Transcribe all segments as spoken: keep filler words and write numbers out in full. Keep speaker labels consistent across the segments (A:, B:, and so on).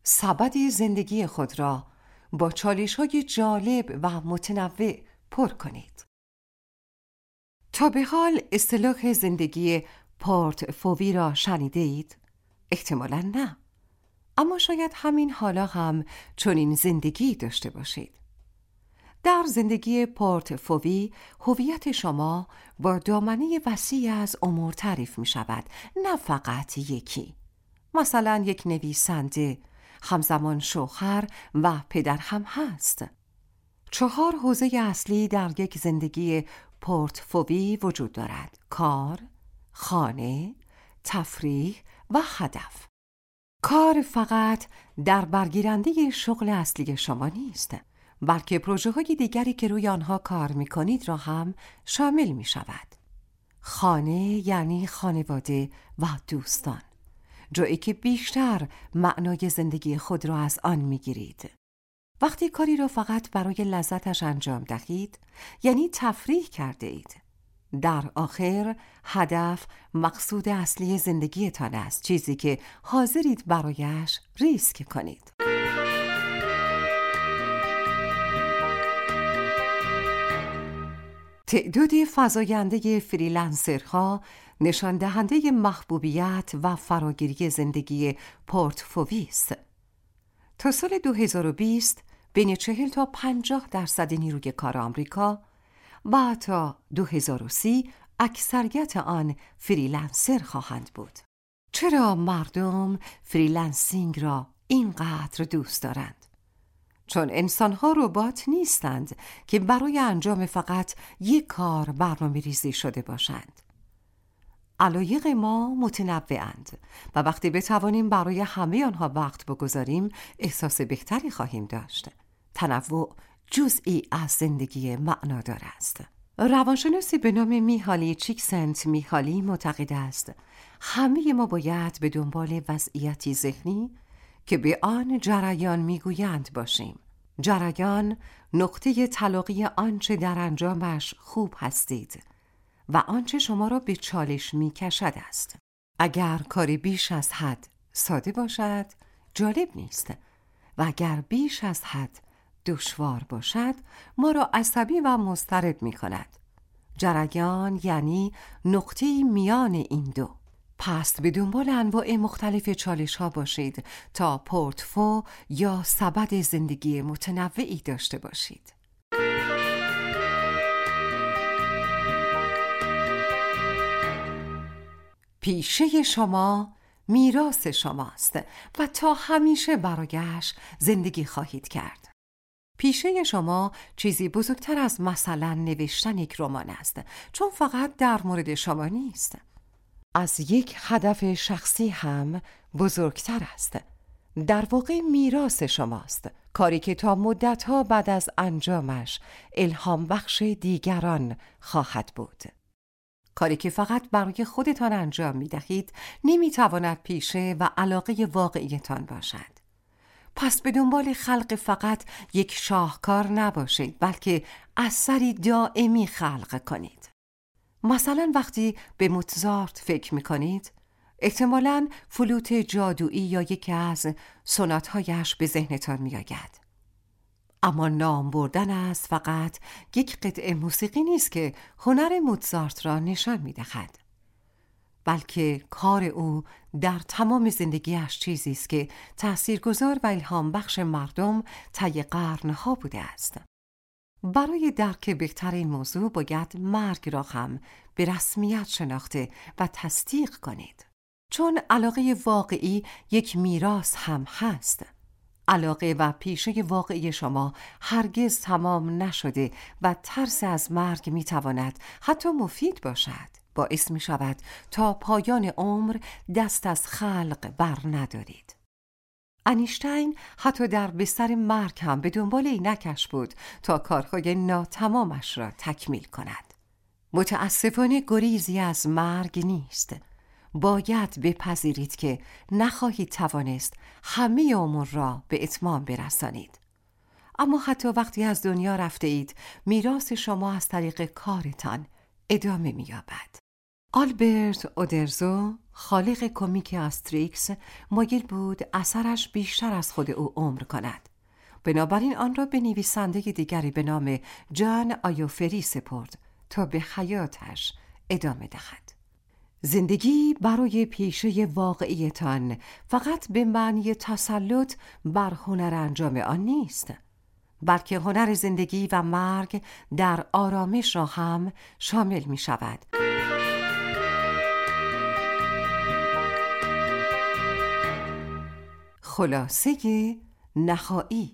A: سبد زندگی خود را با چالش‌های جالب و متنوع پر کنید. تا به حال اصطلاح زندگی پورتفوی را شنیده اید؟ احتمالاً نه. اما شاید همین حالا هم چنین زندگی داشته باشید. در زندگی پورتفوی هویت شما با دامنه وسیع از امور تعریف می شود، نه فقط یکی. مثلا یک نویسنده، همزمان شوهر و پدر هم هست. چهار حوزه اصلی در یک زندگی پورتفوی وجود دارد: کار، خانه، تفریح و هدف. کار فقط در برگیرنده شغل اصلی شما نیست، بلکه پروژه های دیگری که روی آنها کار می کنید را هم شامل می شود. خانه یعنی خانواده و دوستان، جایی که بیشتر معنای زندگی خود را از آن می گیرید. وقتی کاری را فقط برای لذتش انجام دهید، یعنی تفریح کرده اید. در آخر هدف مقصود اصلی زندگیتان است، چیزی که حاضرید برایش ریسک کنید. تعداد فزاینده فریلنسرها نشان دهنده محبوبیت و فراگیری زندگی پورتفوی است. تا سال دو هزار و بیست بین چهل تا پنجاه درصد نیروی کار آمریکا و تا دو هزار و سی اکثریت آن فریلنسر خواهند بود. چرا مردم فریلنسینگ را اینقدر دوست دارند؟ چون انسان‌ها ربات نیستند که برای انجام فقط یک کار برنامه ریزی شده باشند. علایق ما متنوع‌اند و وقتی بتوانیم برای همه آنها وقت بگذاریم احساس بهتری خواهیم داشت. تنوع جزئی از زندگی معنادار است. روانشناسی به نام میهالی چیکسنت میهالی معتقد است همه ما باید به دنبال وضعیتی ذهنی که به آن جریان میگویند باشیم. جریان نقطه تلاقی آنچه در انجامش خوب هستید و آنچه شما را به چالش میکشد است. اگر کاری بیش از حد ساده باشد جالب نیست و اگر بیش از حد دشوار باشد ما را عصبی و مضطرب می کند. جریان یعنی نقطه میان این دو. پس به دنبال انواع مختلف چالش ها باشید تا پورتفو یا سبد زندگی متنوعی داشته باشید. پیشه شما میراث شماست و تا همیشه برایش زندگی خواهید کرد. پیشه شما چیزی بزرگتر از مثلا نوشتن یک رمان است، چون فقط در مورد شما نیست. از یک هدف شخصی هم بزرگتر است. در واقع میراث شماست، کاری که تا مدتها بعد از انجامش الهام بخش دیگران خواهد بود. کاری که فقط برای خودتان انجام می دهید نمی تواند پیشه و علاقه واقعیتان باشد. پس به دنبال خلق فقط یک شاهکار نباشید، بلکه اثری دائمی خلق کنید. مثلا وقتی به موتزارت فکر می کنید، احتمالاً فلوت جادویی یا یکی از سونات‌هایش به ذهنتان می آید. اما نام بردن از فقط یک قطعه موسیقی نیست که هنر موتزارت را نشان می دهد، بلکه کار او در تمام زندگیش چیزی است که تأثیرگذار و الهام بخش مردم طی قرنها بوده است. برای درک بهتر این موضوع باید مرگ را هم به رسمیت شناخته و تصدیق کنید، چون علاقه واقعی یک میراث هم هست. علاقه و پیشه واقعی شما هرگز تمام نشده و ترس از مرگ میتواند حتی مفید باشد. باعث می شود تا پایان عمر دست از خلق بر ندارید. انیشتین حتی در بستر مرگ هم به دنبال اینکش بود تا کارهای ناتمامش را تکمیل کند. متاسفانه گریزی از مرگ نیست. باید بپذیرید که نخواهید توانست همه امور را به اتمام برسانید. اما حتی وقتی از دنیا رفته اید، میراث شما از طریق کارتان ادامه می‌یابد. آلبرت اودرزو، خالق کمیک آستریکس، مایل بود اثرش بیشتر از خود او عمر کند. بنابراین آن را به نویسنده دیگری به نام جان آیوفری سپرد تا به حیاتش ادامه دهد. زندگی برای پیشه واقعیتان فقط به معنی تسلط بر هنر انجام آن نیست، بلکه هنر زندگی و مرگ در آرامش را هم شامل می شود. خلاصه نهایی،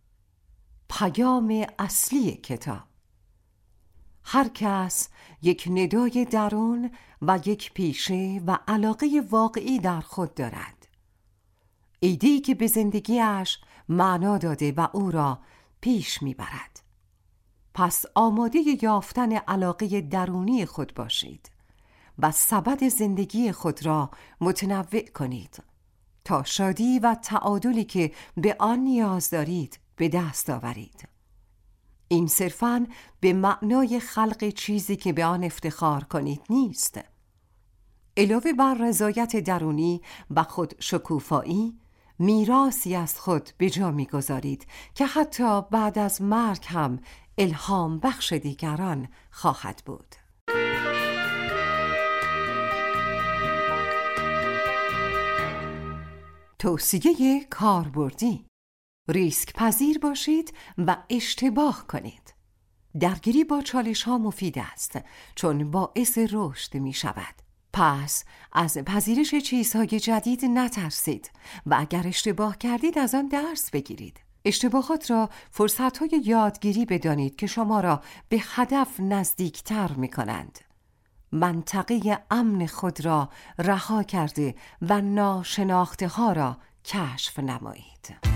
A: پیام اصلی کتاب: هر کس یک ندای درون و یک پیشه و علاقه واقعی در خود دارد، ایده‌ای که به زندگیش معنا داده و او را پیش میبرد. پس آماده یافتن علاقه درونی خود باشید و سبد زندگی خود را متنوع کنید تا شادی و تعادلی که به آن نیاز دارید به دست آورید. این صرفاً به معنای خلق چیزی که به آن افتخار کنید نیست. علاوه بر رضایت درونی و خود شکوفایی، میراثی از خود به جا می‌گذارید که حتی بعد از مرگ هم الهام بخش دیگران خواهد بود. توصیه کاربردی: ریسک پذیر باشید و اشتباه کنید. درگیری با چالش ها مفید است چون باعث رشد می شود. پس از پذیرش چیزهای جدید نترسید و اگر اشتباه کردید از آن درس بگیرید. اشتباهات را فرصت‌های یادگیری بدانید که شما را به هدف نزدیکتر می کنند. منطقه امن خود را رها کرده و ناشناخته ها را کشف نمایید.